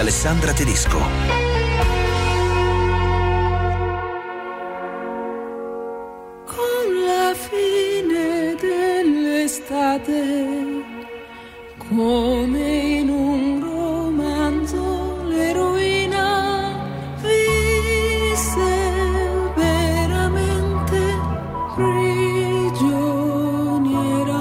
Alessandra Tedesco. Con la fine dell'estate, come in un romanzo, l'eroina visse veramente prigioniera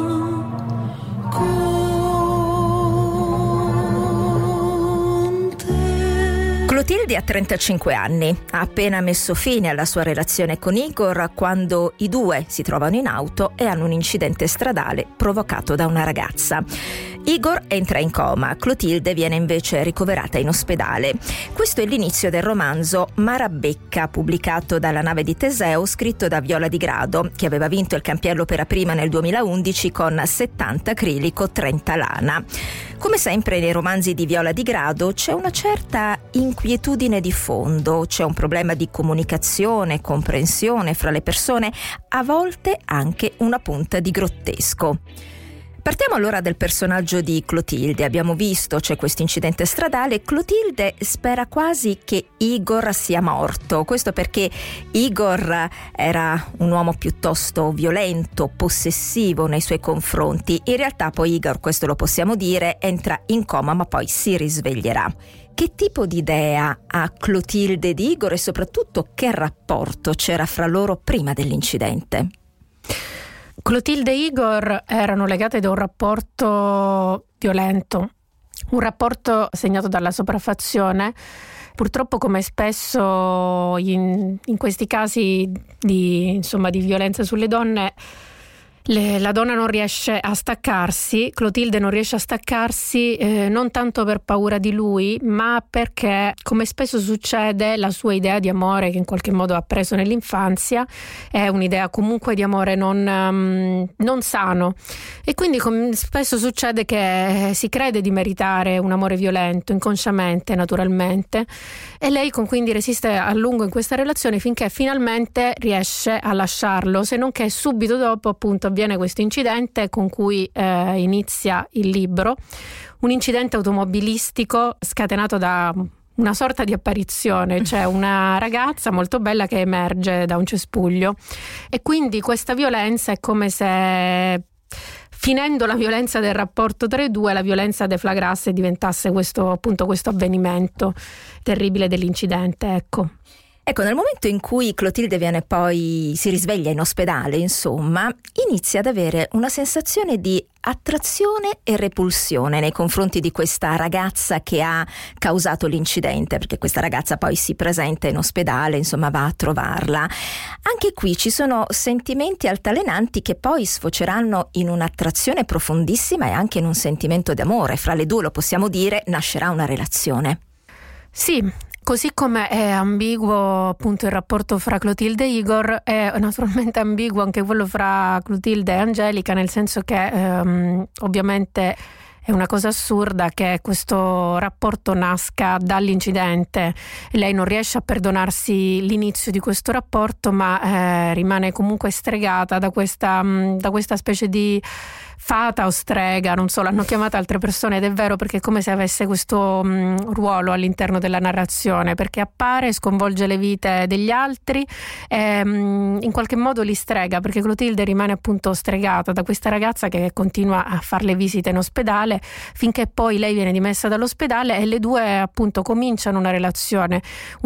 con te. Clotilde ha 35 anni, ha appena messo fine alla sua relazione con Igor quando i due si trovano in auto e hanno un incidente stradale provocato da una ragazza. Igor entra in coma, Clotilde viene invece ricoverata in ospedale. Questo è l'inizio del romanzo Marabecca, pubblicato dalla Nave di Teseo, scritto da Viola Di Grado, che aveva vinto il Campiello per Aprima nel 2011 con 70 acrilico, 30 lana. Come sempre nei romanzi di Viola Di Grado c'è una certa inquietudine di fondo, c'è un problema di comunicazione, comprensione fra le persone, a volte anche una punta di grottesco. Partiamo allora del personaggio di Clotilde. Abbiamo visto, c'è questo incidente stradale. Clotilde spera quasi che Igor sia morto. Questo perché Igor era un uomo piuttosto violento, possessivo nei suoi confronti. In realtà poi Igor, questo lo possiamo dire, entra in coma ma poi si risveglierà. Che tipo di idea ha Clotilde di Igor e soprattutto che rapporto c'era fra loro prima dell'incidente? Clotilde e Igor erano legate da un rapporto violento, un rapporto segnato dalla sopraffazione. Purtroppo, come spesso in questi casi di violenza sulle donne, la donna non riesce a staccarsi, Clotilde non riesce a staccarsi non tanto per paura di lui, ma perché, come spesso succede, la sua idea di amore che in qualche modo ha preso nell'infanzia è un'idea comunque di amore non sano, e quindi spesso succede che si crede di meritare un amore violento, inconsciamente, naturalmente, e lei quindi resiste a lungo in questa relazione finché finalmente riesce a lasciarlo, se non che subito dopo appunto avviene questo incidente con cui inizia il libro, un incidente automobilistico scatenato da una sorta di apparizione, cioè una ragazza molto bella che emerge da un cespuglio, e quindi questa violenza è come se, finendo la violenza del rapporto tra i due, la violenza deflagrasse e diventasse questo avvenimento terribile dell'incidente, Ecco, nel momento in cui Clotilde si risveglia in ospedale, insomma, inizia ad avere una sensazione di attrazione e repulsione nei confronti di questa ragazza che ha causato l'incidente, perché questa ragazza poi si presenta in ospedale, insomma va a trovarla. Anche qui ci sono sentimenti altalenanti che poi sfoceranno in un'attrazione profondissima e anche in un sentimento d'amore. Fra le due, lo possiamo dire, nascerà una relazione. Sì. Così come è ambiguo appunto il rapporto fra Clotilde e Igor, è naturalmente ambiguo anche quello fra Clotilde e Angelica, nel senso che ovviamente è una cosa assurda che questo rapporto nasca dall'incidente. Lei non riesce a perdonarsi l'inizio di questo rapporto, ma rimane comunque stregata da questa specie di fata o strega, non so, l'hanno chiamata altre persone, ed è vero, perché è come se avesse questo ruolo all'interno della narrazione, perché appare, sconvolge le vite degli altri e in qualche modo li strega, perché Clotilde rimane appunto stregata da questa ragazza che continua a fare le visite in ospedale finché poi lei viene dimessa dall'ospedale e le due appunto cominciano una relazione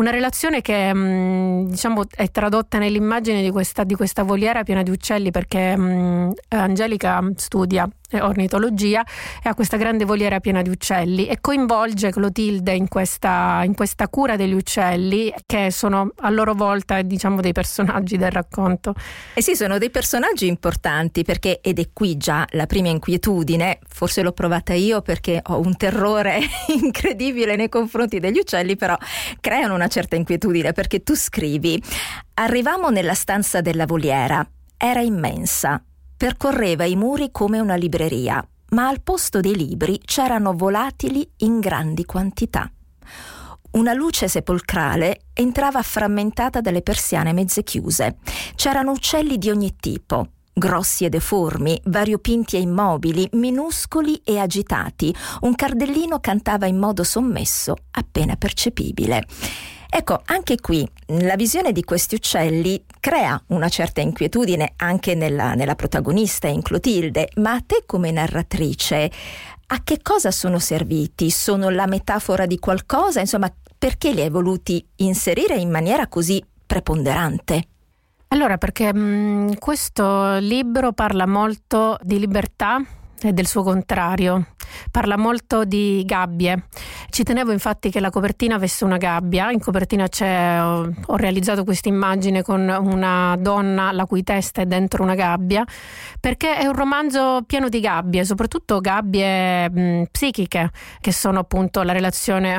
che diciamo è tradotta nell'immagine di questa voliera piena di uccelli, perché Angelica studia ornitologia e ha questa grande voliera piena di uccelli e coinvolge Clotilde in questa cura degli uccelli, che sono a loro volta diciamo dei personaggi del racconto. E sì, sono dei personaggi importanti, perché, ed è qui già la prima inquietudine, forse l'ho provata io perché ho un terrore incredibile nei confronti degli uccelli, però creano una certa inquietudine, perché tu scrivi: arrivammo nella stanza della voliera, era immensa, percorreva i muri come una libreria, ma al posto dei libri c'erano volatili in grandi quantità. Una luce sepolcrale entrava frammentata dalle persiane mezze chiuse. C'erano uccelli di ogni tipo, grossi e deformi, variopinti e immobili, minuscoli e agitati. Un cardellino cantava in modo sommesso, appena percepibile. Ecco, anche qui la visione di questi uccelli crea una certa inquietudine anche nella protagonista, in Clotilde, ma a te come narratrice a che cosa sono serviti? Sono la metafora di qualcosa? Insomma, perché li hai voluti inserire in maniera così preponderante? Allora, perché questo libro parla molto di libertà e del suo contrario, parla molto di gabbie. Ci tenevo infatti che la copertina avesse una gabbia. In copertina ho realizzato questa immagine con una donna la cui testa è dentro una gabbia, perché è un romanzo pieno di gabbie, soprattutto gabbie psichiche, che sono appunto la relazione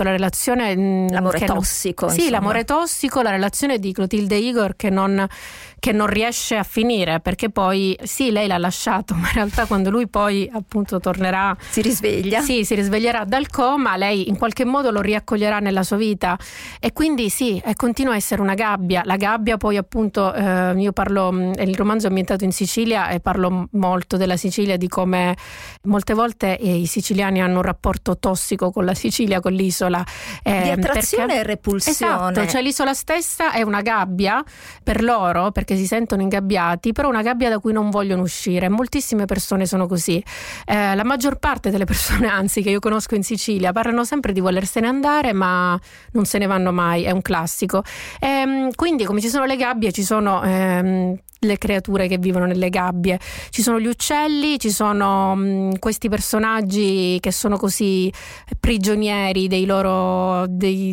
l'amore tossico. Sì, l'amore tossico, la relazione di Clotilde Igor che non riesce a finire, perché poi sì, lei l'ha lasciato, ma in realtà quando lui poi appunto tornerà, si risveglia. Sì, si risveglierà dal coma, lei in qualche modo lo riaccoglierà nella sua vita, e quindi sì, continua a essere una gabbia. La gabbia poi appunto, io parlo, il romanzo è ambientato in Sicilia e parlo molto della Sicilia, di come molte volte i siciliani hanno un rapporto tossico con la Sicilia, con l'isola. Di attrazione e repulsione. Esatto, cioè l'isola stessa è una gabbia per loro, perché si sentono ingabbiati, però una gabbia da cui non vogliono uscire. Moltissime persone sono così. La maggior parte delle persone, anzi, che io conosco in Sicilia, parlano sempre di volersene andare, ma non se ne vanno mai, è un classico. Quindi, come ci sono le gabbie, ci sono le creature che vivono nelle gabbie, ci sono gli uccelli, ci sono questi personaggi che sono così prigionieri dei loro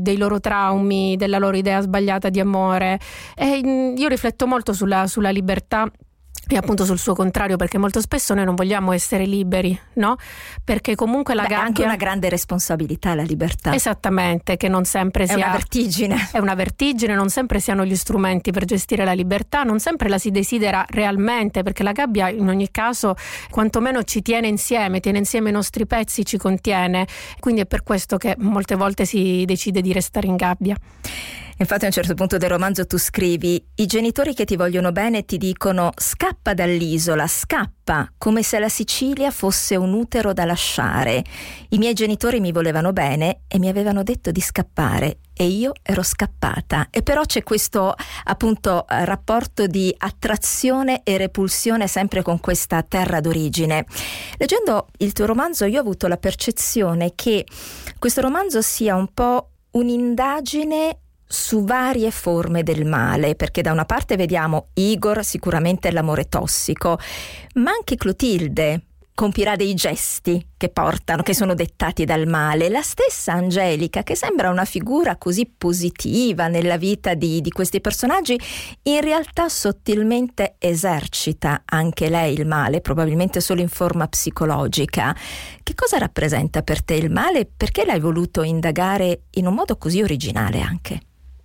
traumi, della loro idea sbagliata di amore. E io rifletto molto sulla libertà e appunto sul suo contrario, perché molto spesso noi non vogliamo essere liberi, no? Perché comunque la gabbia... È anche una grande responsabilità, la libertà. Esattamente, che non sempre sia... È una vertigine. È una vertigine, non sempre si hanno gli strumenti per gestire la libertà, non sempre la si desidera realmente, perché la gabbia in ogni caso quantomeno ci tiene insieme i nostri pezzi, ci contiene, quindi è per questo che molte volte si decide di restare in gabbia. Infatti a un certo punto del romanzo tu scrivi: i genitori che ti vogliono bene ti dicono scappa dall'isola, scappa, come se la Sicilia fosse un utero da lasciare. I miei genitori mi volevano bene e mi avevano detto di scappare e io ero scappata. E però c'è questo appunto rapporto di attrazione e repulsione sempre con questa terra d'origine. Leggendo il tuo romanzo io ho avuto la percezione che questo romanzo sia un po' un'indagine su varie forme del male, perché da una parte vediamo Igor, sicuramente l'amore tossico, ma anche Clotilde compirà dei gesti che sono dettati dal male. La stessa Angelica, che sembra una figura così positiva nella vita di questi personaggi, in realtà sottilmente esercita anche lei il male, probabilmente solo in forma psicologica. Che cosa rappresenta per te il male? Perché l'hai voluto indagare in un modo così originale anche?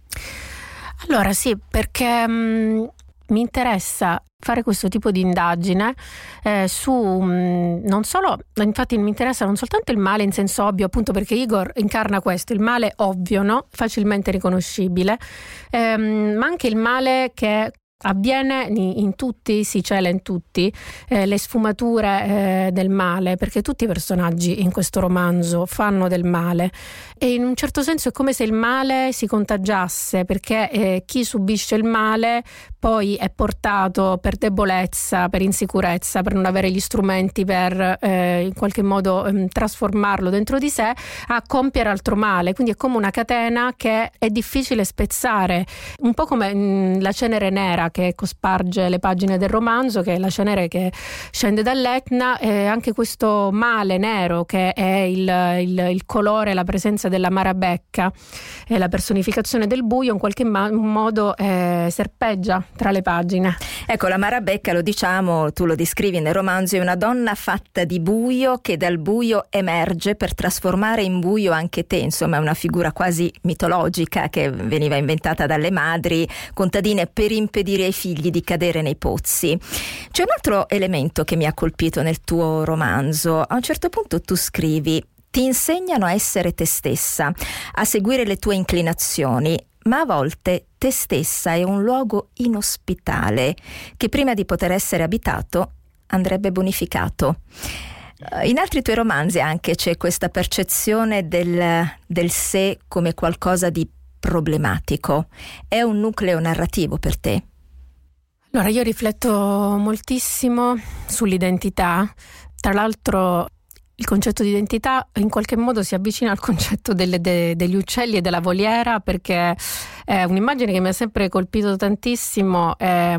Allora sì, perché mi interessa fare questo tipo di indagine non solo, infatti mi interessa non soltanto il male in senso ovvio, appunto perché Igor incarna questo, il male ovvio, no? Facilmente riconoscibile, ma anche il male che avviene in tutti, si cela in tutti, le sfumature del male, perché tutti i personaggi in questo romanzo fanno del male e in un certo senso è come se il male si contagiasse, perché chi subisce il male poi è portato per debolezza, per insicurezza, per non avere gli strumenti per in qualche modo trasformarlo dentro di sé, a compiere altro male. Quindi è come una catena che è difficile spezzare, un po' come la cenere nera che cosparge le pagine del romanzo, che è la cenere che scende dall'Etna, e anche questo male nero che è il colore, la presenza della marabecca, e la personificazione del buio in qualche modo serpeggia tra le pagine. Ecco, la marabecca, lo diciamo, tu lo descrivi nel romanzo, è una donna fatta di buio che dal buio emerge per trasformare in buio anche te. Insomma, è una figura quasi mitologica che veniva inventata dalle madri contadine per impedire ai figli di cadere nei pozzi. C'è un altro elemento che mi ha colpito nel tuo romanzo. A un certo punto tu scrivi: ti insegnano a essere te stessa, a seguire le tue inclinazioni, ma a volte te stessa è un luogo inospitale che prima di poter essere abitato andrebbe bonificato. In altri tuoi romanzi anche c'è questa percezione del sé come qualcosa di problematico. È un nucleo narrativo per te? Allora, io rifletto moltissimo sull'identità. Tra l'altro il concetto di identità in qualche modo si avvicina al concetto degli uccelli e della voliera, perché è un'immagine che mi ha sempre colpito tantissimo,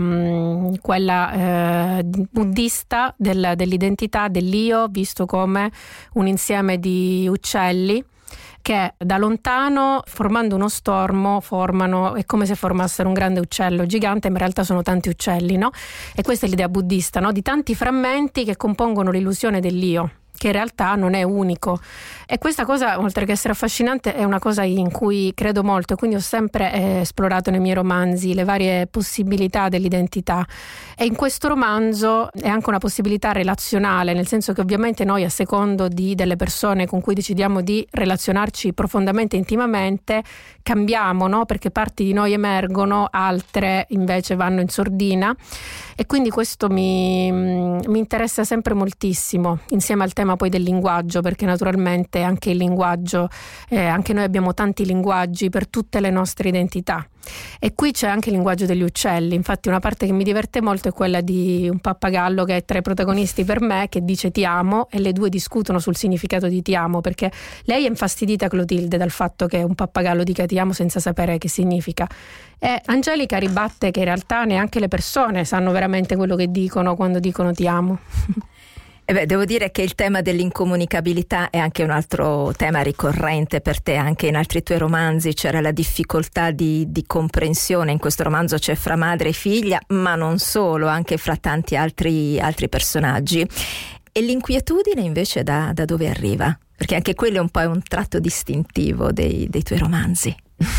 quella buddista dell'identità, dell'io visto come un insieme di uccelli che da lontano, formando uno stormo, è come se formassero un grande uccello gigante, ma in realtà sono tanti uccelli, no? E questa è l'idea buddista, no? Di tanti frammenti che compongono l'illusione dell'io, che in realtà non è unico. E questa cosa, oltre che essere affascinante, è una cosa in cui credo molto, e quindi ho sempre esplorato nei miei romanzi le varie possibilità dell'identità. E in questo romanzo è anche una possibilità relazionale, nel senso che ovviamente noi, a secondo delle persone con cui decidiamo di relazionarci profondamente, intimamente, cambiamo, no? Perché parti di noi emergono, altre invece vanno in sordina, e quindi questo mi interessa sempre moltissimo, insieme al tema poi del linguaggio, perché naturalmente anche il linguaggio, anche noi abbiamo tanti linguaggi per tutte le nostre identità. E qui c'è anche il linguaggio degli uccelli. Infatti una parte che mi diverte molto è quella di un pappagallo che è tra i protagonisti per me, che dice ti amo, e le due discutono sul significato di ti amo, perché lei è infastidita, Clotilde, dal fatto che un pappagallo dica ti amo senza sapere che significa, e Angelica ribatte che in realtà neanche le persone sanno veramente quello che dicono quando dicono ti amo. Devo dire che il tema dell'incomunicabilità è anche un altro tema ricorrente per te. Anche in altri tuoi romanzi c'era la difficoltà di comprensione. In questo romanzo c'è fra madre e figlia, ma non solo, anche fra tanti altri personaggi. E l'inquietudine invece da dove arriva? Perché anche quello è un po' un tratto distintivo dei tuoi romanzi.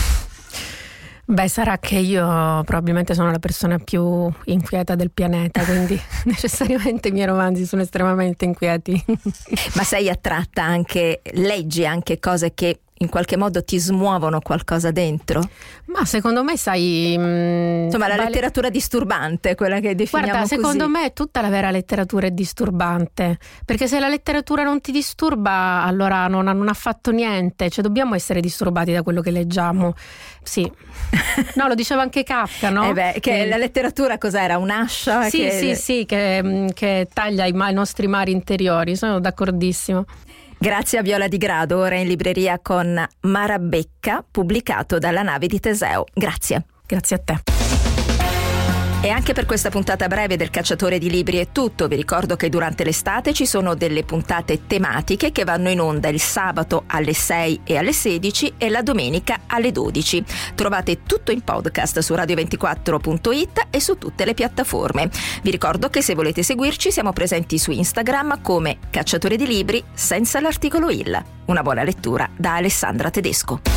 Beh, sarà che io probabilmente sono la persona più inquieta del pianeta, quindi necessariamente i miei romanzi sono estremamente inquieti. Ma sei attratta anche, leggi anche cose che in qualche modo ti smuovono qualcosa dentro? Ma secondo me insomma, la letteratura disturbante, quella che definiamo. Guarda, così. Secondo me tutta la vera letteratura è disturbante, perché se la letteratura non ti disturba, allora non ha fatto niente. Cioè dobbiamo essere disturbati da quello che leggiamo. Sì. No, lo diceva anche Kafka, no? Che la letteratura cos'era? Un'ascia? Sì, che taglia i nostri mari interiori. Sono d'accordissimo. Grazie a Viola Di Grado, ora in libreria con Marabecca, pubblicato dalla Nave di Teseo. Grazie. Grazie a te. E anche per questa puntata breve del Cacciatore di Libri è tutto. Vi ricordo che durante l'estate ci sono delle puntate tematiche che vanno in onda il sabato alle 6 e alle 16 e la domenica alle 12. Trovate tutto in podcast su radio24.it e su tutte le piattaforme. Vi ricordo che se volete seguirci siamo presenti su Instagram come Cacciatore di Libri senza l'articolo il. Una buona lettura da Alessandra Tedesco.